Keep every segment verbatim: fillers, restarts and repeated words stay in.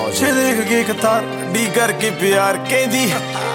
ਪਿੱਛੇ ਦੇਖ ਕੇ ਕਤਾਰ ਡੀ ਕਰਕੇ ਪਿਆਰ ਕਹਿੰਦੀ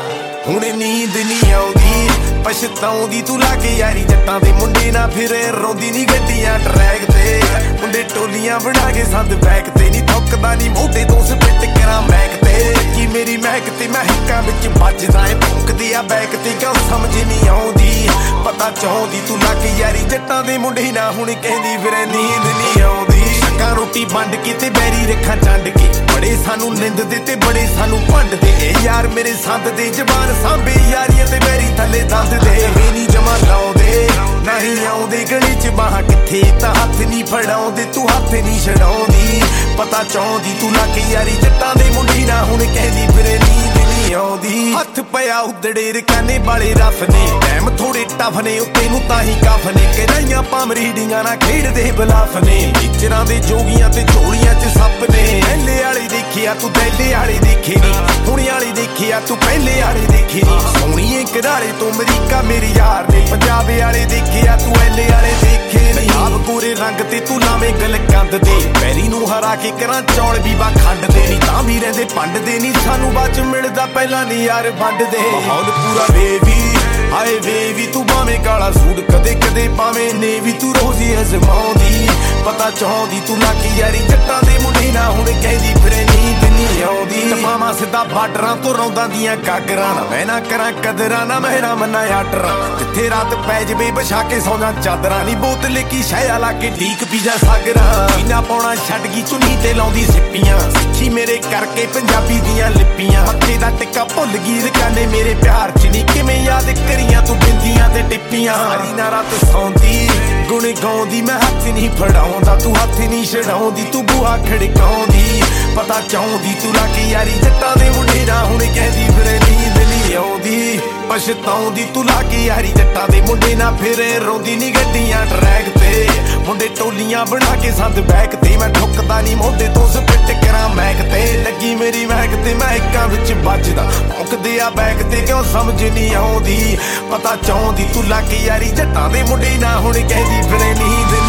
ਹੁਣ ਨੀਂਦ ਨਹੀਂ ਆਉਂਦੀ ਪਛਤਾਉਂਦੀ ਤੂੰ ਲਾ ਕੇ ਯਾਰੀ ਜੱਟਾਂ ਦੇ ਮੁੰਡੇ ਨਾ ਫਿਰੇ ਰੋਂਦੀ ਨੀ ਗੱਡੀਆਂ ਟਰੈਕ ਤੇ ਮੁੰਡੇ ਟੋਲੀਆਂ ਬਣਾ ਕੇ ਸੰਦ ਬੈਕ ਤੇ ਨਹੀਂ ਥੁੱਕਦਾ ਨੀ ਮੋਢੇ ਤੋਂ ਸਪਿੱਟ ਕਰਾਂ ਮੈਕ ਤੇ ਕੀ ਮੇਰੀ ਮਹਿਕ ਤੇ ਮਹਿਕਾਂ ਵਿੱਚ ਵੱਜਦਾ ਏ ਭੁੱਕਦੀ ਆ ਬੈਕ ਤੇ ਕਿਉਂ ਸਮਝ ਨਹੀਂ ਆਉਂਦੀ ਪਤਾ ਚਾਹੁੰਦੀ ਤੂੰ ਲਾ ਕੇ ਯਾਰੀ ਜੱਟਾਂ ਦੇ ਮੁੰਡੇ ਨਾ ਹੁਣ ਕਹਿੰਦੀ ਫਿਰੇ ਨੀਂਦ ਨਹੀਂ ਆਉਂਦੀ ਸ਼ੱਕਾਂ ਰੋਟੀ ਵੰਡ ਕੇ ਤੇ ਬੈਰੀ ਰੱਖਾਂ ਚੰਡ ਕੇ ਬੜੇ ਸਾਨੂੰ ਨਿੰਦਦੇ ਤੇ ਬੜੇ ਸਾਨੂੰ ਭੰਡਦੇ ਏ ਯਾਰ ਮੇਰੇ ਸੰਦ ਦੇ ਜ਼ਬਾਨ ਸਾਂਭੇ ਯਾਰੀਆਂ ਤੇ ਬੈਰੀ ਥੱਲੇ ਦੰਦ ਦੇ ਵੇ ਨੀ ਜਮਾ ਲਾਉਂਦੇ ਨਹੀਂ ਆਉਂਦੇ ਗਲੀ ਚ ਬਾਹਾਂ ਕਿੱਥੇ ਤਾਂ ਹੱਥ ਨਹੀਂ ਫੜਾਉਂਦੇ ਤੂੰ ਹੱਥ ਨਹੀਂ ਛਡਾਉਂਦੀ ਪਤਾ ਚਾਹੁੰਦੀ ਤੂੰ ਲਾ ਕੇ ਯਾਰੀ ਜੱਟਾਂ ਦੇ ਮੁੰਡੇ ਨਾ ਹੁਣ ਕਹਿੰਦੀ ਫਿਰੇ ਨੀਂਦ ਨਹੀਂ ਆਉਂਦੀ ਹੱਥ ਪਿਆ ਉਦੜੇ ਰਕਾਨੇ ਵਾਲੇ ਰਫ ਨੇ ਟਾਈਮ ਥੋੜੇ ਟਫ ਨੇ ਉੱਤੇ ਨੂੰ ਤਾਂ ਹੀ ਕਫ ਨੇ ਕਰਾਈਆਂ ਪਾਮਰੀਡੀਆਂ ਨਾਲ ਖੇਡਦੇ ਬਲਾਫ ਨੇ ਟੀਚਰਾਂ ਦੇ ਜੋਗੀਆਂ ਤੇ ਝੋਲੀਆਂ ਚ ਸੱਪ ਨੇ ਐਲੇ ਵਾਲੇ ਦੇਖਿਆ ਤੂੰ ਦੈਲੇ ਵਾਲੇ ਦੇਖੇ ਨੀ ਹੁਣੇ ਵਾਲੇ ਦੇਖਿਆ ਤੂੰ ਪਹਿਲੇ ਵਾਲੇ ਦੇਖੇ ਨੀ ਸੋਹਣੀਏ ਘਰਾਲੇ ਤੋਂ ਅਮਰੀਕਾ ਮੇਰੇ ਯਾਰ ਨੇ ਪੰਜਾਬ ਵਾਲੇ ਦੇਖਿਆ ਤੂੰ ਐਲੇ ਵਾਲੇ ਦੇਖੇ ਨੀ ਆਪ ਪੂਰੇ ਰੰਗ ਤੇ ਤੂੰ ਲਾਵੇਂ ਗਲ ਕੰਦ ਤੇ ਪੈਰੀ ਨੂੰ ਹਰਾ ਕੇ ਕਰਾਂ ਚੌਲ ਵੀ ਵਾ ਖੰਡ ਦੇ ਨੀ ਤਾਂ ਵੀ ਰਹਿੰਦੇ ਪੰਡ ਦੇ ਨੀ ਸਾਨੂੰ ਬਾਅਦ ਚ ਮਿਲਦਾ ਪਹਿਲਾਂ ਨੀ ਯਾਰ ਵੰਡਦੇ ਮਾਹੌਲ ਪੂਰਾ ਵੇਵੀ ਹਾਏ ਵੇਵੀ ਤੂੰ ਭਾਵੇਂ ਕਾਲਾ ਸੂਟ ਕਦੇ ਕਦੇ ਭਾਵੇਂ ਨੇ ਵੀ ਤੂੰ ਰੋਜ਼ੀ ਅਜ਼ਮਾਉਂਦੀ ਪਤਾ ਚਾਹੁੰਦੀ ਤੂੰ ਲਾ ਕੇ ਯਾਰੀ ਜੱਟਾਂ ਦੇ ਮੁੰਡੇ ਨਾ ਹੁਣ ਕਹਿੰਦੀ ਫਿਰੇ ਨੀਂਦ ਨਹੀਂ ਆਉਂਦੀ ਮਾਮਾ ਸਿੱਧਾ ਬਾਰਡਰਾਂ ਤੋਂ ਰੌਂਦਾਂ ਦੀਆਂ ਗਾਗਰਾਂ ਨਾ ਮੈਂ ਨਾ ਕਰਾਂ ਕਦਰਾਂ ਨਾ ਮੈਂ ਨਾ ਮੰਨਾ ਆਰਡਰਾਂ ਜਿੱਥੇ ਰਾਤ ਪੈ ਜਵੇ ਵਿਛਾ ਕੇ ਸੌਂਦਾ ਚਾਦਰਾਂ ਨੀ ਬੋਤਲ ਕੀ ਸ਼ਹਿਆ ਲਾ ਕੇ ਢੀਕ ਪੀਜਾ ਸਾਗਰਾਂ ਪੀਣਾ ਪਾਉਣਾ ਛੱਡ ਗਈ ਚੁੰਨੀ ਤੇ ਲਾਉਂਦੀ ਸਿੱਪੀਆਂ ਸਿੱਖੀ ਮੇਰੇ ਕਰਕੇ ਪੰਜਾਬੀ ਦੀਆਂ ਲਿਪੀਆਂ ਹੱਥੇ ਦਾ ਟਿੱਕਾ ਭੁੱਲ ਗਈ ਰਕਾਨੇ ਮੇਰੇ ਪਿਆਰ ਚ ਨੀ ਕਿਵੇਂ ਯਾਦ ਕਰੀਆਂ ਤੂੰ ਬਿੰਦੀਆਂ ਤੇ ਟਿੱਪੀਆਂ ਸਾਰੀ ਨਾ ਰਾਤ ਸੌਂਦੀ ਗੁਣ ਗਾਉਂਦੀ ਮੈਂ ਹੱਥ ਨਹੀਂ ਫੜਾਉਂਦਾ ਤੂੰ ਹੱਥ ਨਹੀਂ ਛਡਾਉਂਦੀ ਤੂੰ ਬੂਹਾ ਖੜਕਾਉਂਦੀ ਪਤਾ ਚਾਹੁੰਦੀ ਤੂੰ ਲਾ ਕੇ ਯਾਰੀ ਜੱਟਾਂ ਦੇ ਮੁੰਡੇ ਨਾ ਹੁਣ ਕਹਿੰਦੀ ਫਿਰੇ ਨੀਂਦ ਨਹੀਂ ਆਉਂਦੀ ਪਛਤਾਉਂਦੀ ਤੂੰ ਲਾ ਕੇ ਯਾਰੀ ਜੱਟਾਂ ਦੇ ਮੁੰਡੇ ਨਾ ਫਿਰੇ ਰੋਂਦੀ ਨੀ ਗੱਡੀਆਂ ਟਰੈਕ ਤੇ ਮੁੰਡੇ ਟੋਲੀਆਂ ਬਣਾ ਕੇ ਸੰਦ ਬੈਕ ਤੇ ਮੈਂ ਠੁੱਕਦਾ ਨੀ ਮੋਢੇ ਤੋਂ ਸਪਿੱਟ ਕਰਾਂ ਮੈਕ ਤੇ ਲੱਗੀ ਮੇਰੀ ਮਹਿਕ ਤੇ ਮਹਿਕਾਂ ਵਿੱਚ ਵੱਜਦਾ ਭੌਂਕਦੇ ਆ ਬੈਕ ਤੇ ਕਿਉਂ ਸਮਝ ਨਹੀਂ ਆਉਂਦੀ ਪਤਾ ਚਾਹੁੰਦੀ ਤੂੰ ਲਾ ਕੇ ਯਾਰੀ ਜੱਟਾਂ ਦੇ ਮੁੰਡੇ ਨਾ ਹੁਣ ਕਹਿੰਦੀ ਫਿਰੇ ਨੀਂਦ